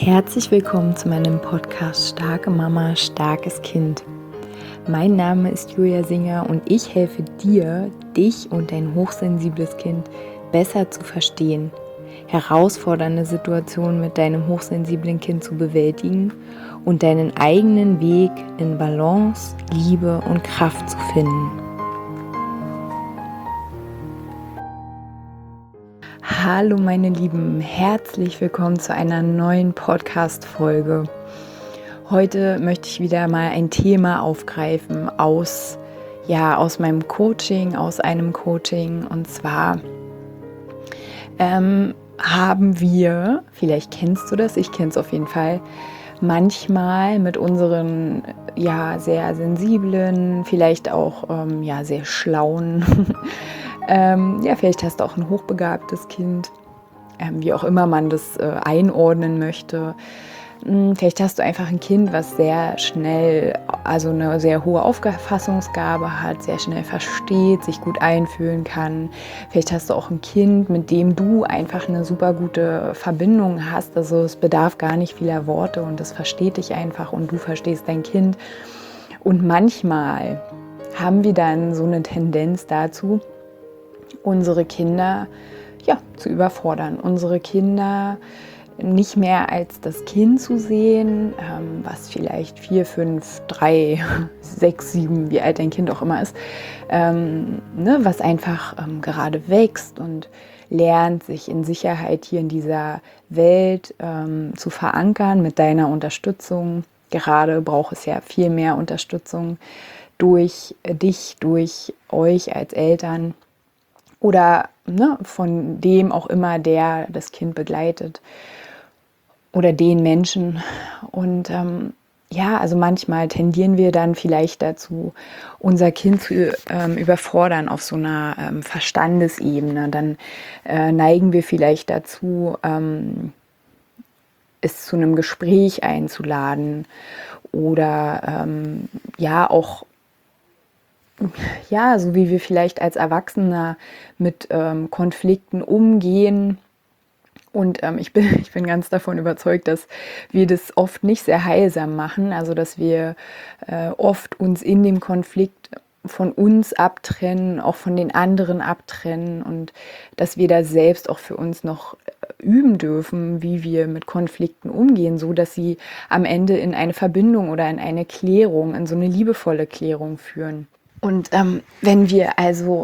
Herzlich willkommen zu meinem Podcast Starke Mama, starkes Kind. Mein Name ist Julia Singer und ich helfe dir, dich und dein hochsensibles Kind besser zu verstehen, herausfordernde Situationen mit deinem hochsensiblen Kind zu bewältigen und deinen eigenen Weg in Balance, Liebe und Kraft zu finden. Hallo meine Lieben, herzlich willkommen zu einer neuen Podcast-Folge. Heute möchte ich wieder mal ein Thema aufgreifen aus meinem Coaching, aus einem Coaching. Und zwar haben wir, vielleicht kennst du das, ich kenne es auf jeden Fall, manchmal mit unseren sehr sensiblen, vielleicht auch sehr schlauen vielleicht hast du auch ein hochbegabtes Kind, wie auch immer man das einordnen möchte. Vielleicht hast du einfach ein Kind, was sehr schnell, also eine sehr hohe Auffassungsgabe hat, sehr schnell versteht, sich gut einfühlen kann. Vielleicht hast du auch ein Kind, mit dem du einfach eine super gute Verbindung hast. Also es bedarf gar nicht vieler Worte und es versteht dich einfach und du verstehst dein Kind. Und manchmal haben wir dann so eine Tendenz dazu, unsere Kinder zu überfordern, unsere Kinder nicht mehr als das Kind zu sehen, was vielleicht 4, 5, 3, 6, 7, wie alt dein Kind auch immer ist, was einfach gerade wächst und lernt, sich in Sicherheit hier in dieser Welt zu verankern mit deiner Unterstützung. Gerade braucht es ja viel mehr Unterstützung durch dich, durch euch als Eltern. Oder von dem auch immer, der das Kind begleitet oder den Menschen. Und also manchmal tendieren wir dann vielleicht dazu, unser Kind zu überfordern auf so einer Verstandesebene. Dann neigen wir vielleicht dazu, es zu einem Gespräch einzuladen oder auch so wie wir vielleicht als Erwachsener mit Konflikten umgehen. Und ich bin ganz davon überzeugt, dass wir das oft nicht sehr heilsam machen. Also dass wir oft uns in dem Konflikt von uns abtrennen, auch von den anderen abtrennen und dass wir da selbst auch für uns noch üben dürfen, wie wir mit Konflikten umgehen, so dass sie am Ende in eine Verbindung oder in eine Klärung, in so eine liebevolle Klärung führen. Und wenn wir also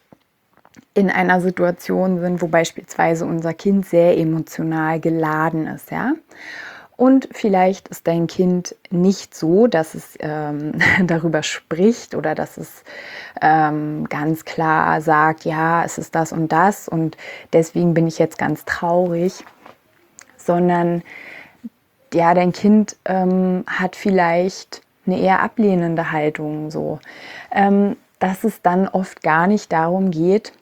in einer Situation sind, wo beispielsweise unser Kind sehr emotional geladen ist, und vielleicht ist dein Kind nicht so, dass es darüber spricht oder dass es ganz klar sagt, ja, es ist das und deswegen bin ich jetzt ganz traurig, sondern dein Kind hat vielleicht eine eher ablehnende Haltung, so, dass es dann oft gar nicht darum geht,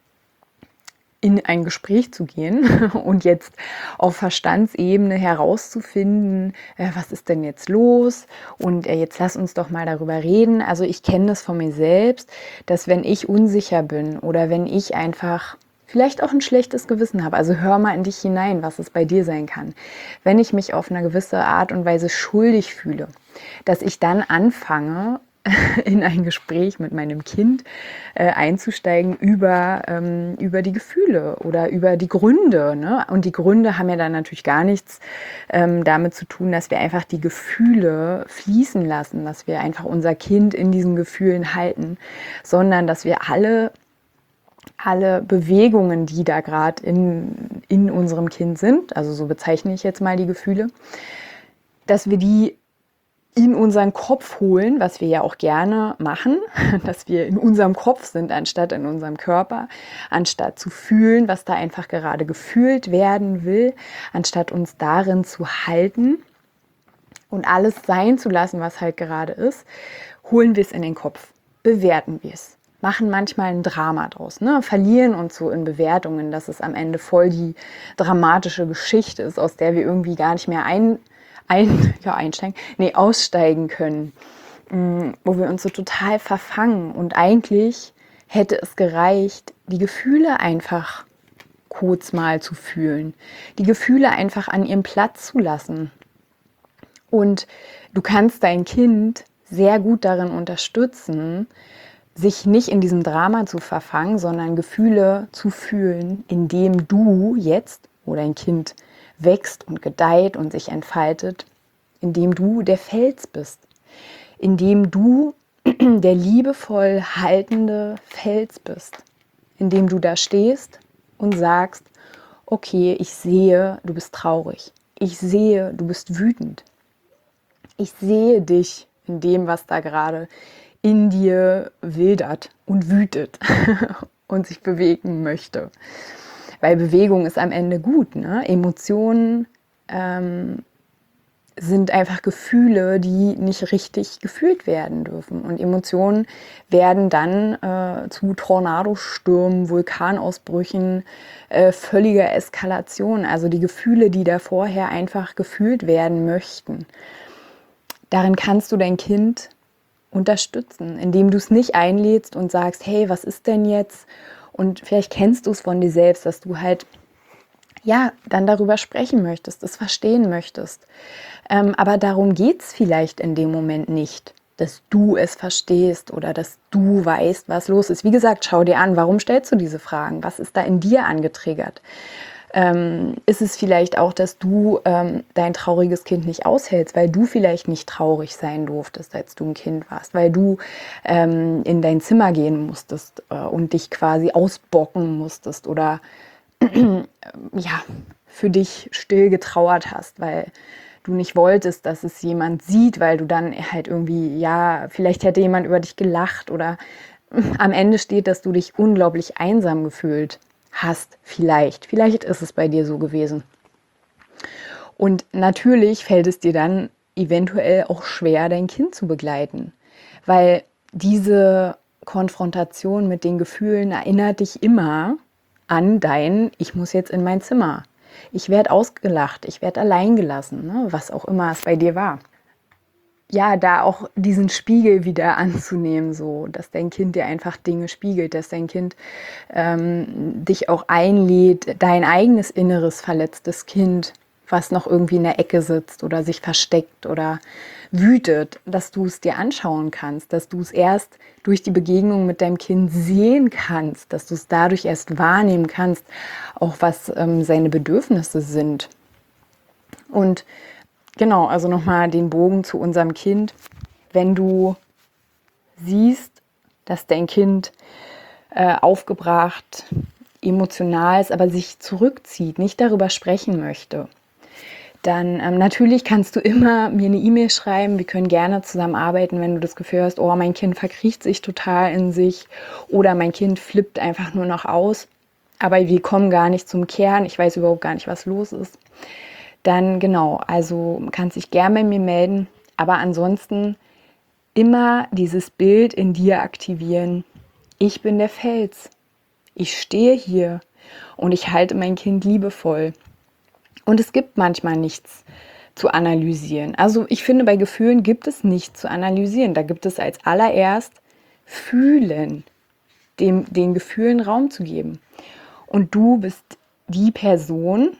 in ein Gespräch zu gehen und jetzt auf Verstandsebene herauszufinden, was ist denn jetzt los und jetzt lass uns doch mal darüber reden. Also ich kenne das von mir selbst, dass wenn ich unsicher bin oder wenn ich einfach vielleicht auch ein schlechtes Gewissen habe, also hör mal in dich hinein, was es bei dir sein kann, wenn ich mich auf eine gewisse Art und Weise schuldig fühle, dass ich dann anfange, in ein Gespräch mit meinem Kind einzusteigen über die Gefühle oder über die Gründe. Ne? Und die Gründe haben ja dann natürlich gar nichts damit zu tun, dass wir einfach die Gefühle fließen lassen, dass wir einfach unser Kind in diesen Gefühlen halten, sondern dass wir alle Bewegungen, die da gerade in unserem Kind sind, also so bezeichne ich jetzt mal die Gefühle, dass wir die in unseren Kopf holen, was wir ja auch gerne machen, dass wir in unserem Kopf sind, anstatt in unserem Körper, anstatt zu fühlen, was da einfach gerade gefühlt werden will, anstatt uns darin zu halten und alles sein zu lassen, was halt gerade ist, holen wir es in den Kopf, bewerten wir es, machen manchmal ein Drama draus, verlieren uns so in Bewertungen, dass es am Ende voll die dramatische Geschichte ist, aus der wir irgendwie gar nicht mehr aussteigen können, wo wir uns so total verfangen. Und eigentlich hätte es gereicht, die Gefühle einfach kurz mal zu fühlen, die Gefühle einfach an ihrem Platz zu lassen. Und du kannst dein Kind sehr gut darin unterstützen, sich nicht in diesem Drama zu verfangen, sondern Gefühle zu fühlen, indem du jetzt, wo dein Kind wächst und gedeiht und sich entfaltet, indem du der Fels bist, indem du der liebevoll haltende Fels bist, indem du da stehst und sagst, okay, ich sehe, du bist traurig, ich sehe, du bist wütend, ich sehe dich in dem, was da gerade in dir wildert und wütet und sich bewegen möchte. Weil Bewegung ist am Ende gut, ne? Emotionen sind einfach Gefühle, die nicht richtig gefühlt werden dürfen. Und Emotionen werden dann zu Tornadostürmen, Vulkanausbrüchen, völliger Eskalation. Also die Gefühle, die da vorher einfach gefühlt werden möchten. Darin kannst du dein Kind unterstützen, indem du es nicht einlädst und sagst, hey, was ist denn jetzt? Und vielleicht kennst du es von dir selbst, dass du halt ja dann darüber sprechen möchtest, es verstehen möchtest. Aber darum geht es vielleicht in dem Moment nicht, dass du es verstehst oder dass du weißt, was los ist. Wie gesagt, schau dir an, warum stellst du diese Fragen? Was ist da in dir angetriggert? Ist es vielleicht auch, dass du dein trauriges Kind nicht aushältst, weil du vielleicht nicht traurig sein durftest, als du ein Kind warst, weil du in dein Zimmer gehen musstest und dich quasi ausbocken musstest oder ja, für dich still getrauert hast, weil du nicht wolltest, dass es jemand sieht, weil du dann halt irgendwie, ja, vielleicht hätte jemand über dich gelacht oder am Ende steht, dass du dich unglaublich einsam gefühlt hast. Vielleicht ist es bei dir so gewesen. Und natürlich fällt es dir dann eventuell auch schwer, dein Kind zu begleiten, weil diese Konfrontation mit den Gefühlen erinnert dich immer an dein, ich muss jetzt in mein Zimmer. Ich werde ausgelacht, ich werde allein gelassen, ne? Was auch immer es bei dir war. Ja, da auch diesen Spiegel wieder anzunehmen, so, dass dein Kind dir einfach Dinge spiegelt, dass dein Kind dich auch einlädt, dein eigenes inneres verletztes Kind, was noch irgendwie in der Ecke sitzt oder sich versteckt oder wütet, dass du es dir anschauen kannst, dass du es erst durch die Begegnung mit deinem Kind sehen kannst, dass du es dadurch erst wahrnehmen kannst, auch was seine Bedürfnisse sind. Und genau, also nochmal den Bogen zu unserem Kind. Wenn du siehst, dass dein Kind aufgebracht, emotional ist, aber sich zurückzieht, nicht darüber sprechen möchte, dann natürlich kannst du immer mir eine E-Mail schreiben. Wir können gerne zusammenarbeiten, wenn du das Gefühl hast, oh, mein Kind verkriecht sich total in sich oder mein Kind flippt einfach nur noch aus, aber wir kommen gar nicht zum Kern, ich weiß überhaupt gar nicht, was los ist. Dann genau, also kannst dich gerne bei mir melden, aber ansonsten immer dieses Bild in dir aktivieren. Ich bin der Fels. Ich stehe hier und ich halte mein Kind liebevoll. Und es gibt manchmal nichts zu analysieren. Also ich finde, bei Gefühlen gibt es nichts zu analysieren. Da gibt es als allererst fühlen, den Gefühlen Raum zu geben. Und du bist die Person,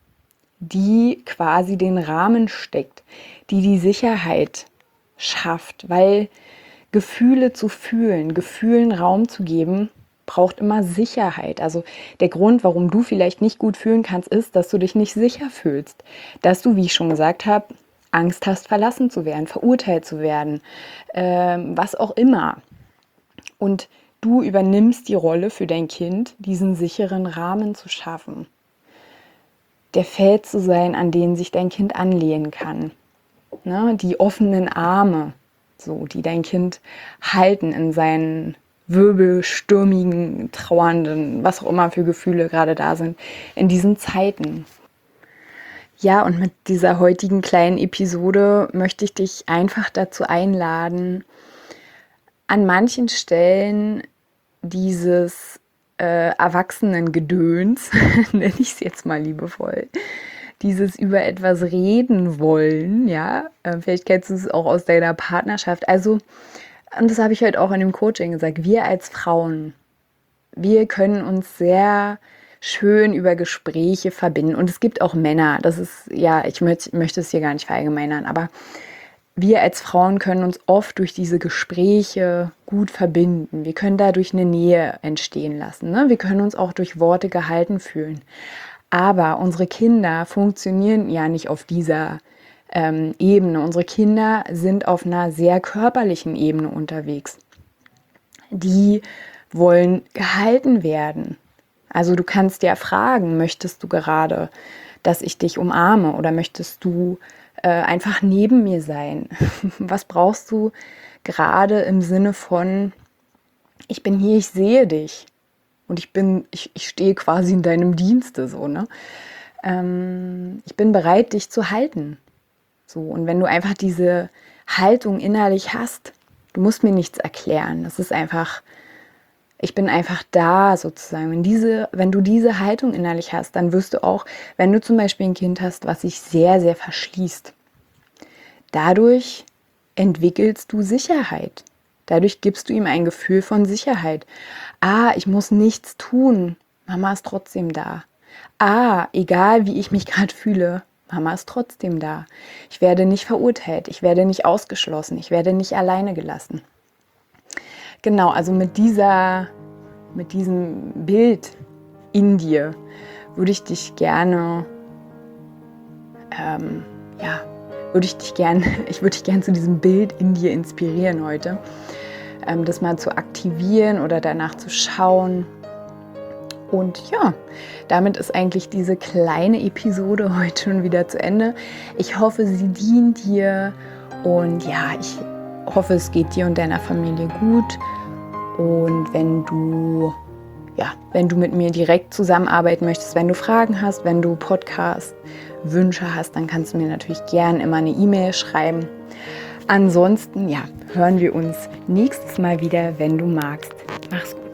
die quasi den Rahmen steckt, die die Sicherheit schafft, weil Gefühle zu fühlen, Gefühlen Raum zu geben, braucht immer Sicherheit. Also der Grund, warum du vielleicht nicht gut fühlen kannst, ist, dass du dich nicht sicher fühlst. Dass du, wie ich schon gesagt habe, Angst hast, verlassen zu werden, verurteilt zu werden, was auch immer. Und du übernimmst die Rolle für dein Kind, diesen sicheren Rahmen zu schaffen. Der Fels zu sein, an den sich dein Kind anlehnen kann. Ne? Die offenen Arme, so, die dein Kind halten in seinen wirbelstürmigen, trauernden, was auch immer für Gefühle gerade da sind, in diesen Zeiten. Ja, und mit dieser heutigen kleinen Episode möchte ich dich einfach dazu einladen, an manchen Stellen dieses Erwachsenengedöns, nenne ich es jetzt mal liebevoll, dieses über etwas reden wollen, ja, vielleicht kennst du es auch aus deiner Partnerschaft, also und das habe ich heute auch in dem Coaching gesagt, wir als Frauen, wir können uns sehr schön über Gespräche verbinden. Und es gibt auch Männer, das ist, ja, ich möchte es hier gar nicht verallgemeinern, aber wir als Frauen können uns oft durch diese Gespräche gut verbinden. Wir können dadurch eine Nähe entstehen lassen. Ne? Wir können uns auch durch Worte gehalten fühlen. Aber unsere Kinder funktionieren ja nicht auf dieser Ebene. Unsere Kinder sind auf einer sehr körperlichen Ebene unterwegs. Die wollen gehalten werden. Also du kannst ja fragen, möchtest du gerade, dass ich dich umarme oder möchtest du einfach neben mir sein? Was brauchst du gerade im Sinne von, ich bin hier, ich sehe dich und ich stehe quasi in deinem Dienste, so, ne? Ich bin bereit, dich zu halten. So, und wenn du einfach diese Haltung innerlich hast, du musst mir nichts erklären. Das ist einfach, ich bin einfach da sozusagen. Wenn du diese Haltung innerlich hast, dann wirst du auch, wenn du zum Beispiel ein Kind hast, was sich sehr, sehr verschließt, dadurch entwickelst du Sicherheit. Dadurch gibst du ihm ein Gefühl von Sicherheit. Ah, ich muss nichts tun. Mama ist trotzdem da. Ah, egal wie ich mich gerade fühle, Mama ist trotzdem da. Ich werde nicht verurteilt, ich werde nicht ausgeschlossen, ich werde nicht alleine gelassen. Genau, also mit diesem Bild in dir würde ich dich gerne, ich würde dich gerne zu diesem Bild in dir inspirieren heute, das mal zu aktivieren oder danach zu schauen. Und ja, damit ist eigentlich diese kleine Episode heute schon wieder zu Ende. Ich hoffe, sie dient dir und ja, ich hoffe, es geht dir und deiner Familie gut. Und wenn du mit mir direkt zusammenarbeiten möchtest, wenn du Fragen hast, wenn du Podcast-Wünsche hast, dann kannst du mir natürlich gern immer eine E-Mail schreiben. Ansonsten, ja, hören wir uns nächstes Mal wieder, wenn du magst. Mach's gut.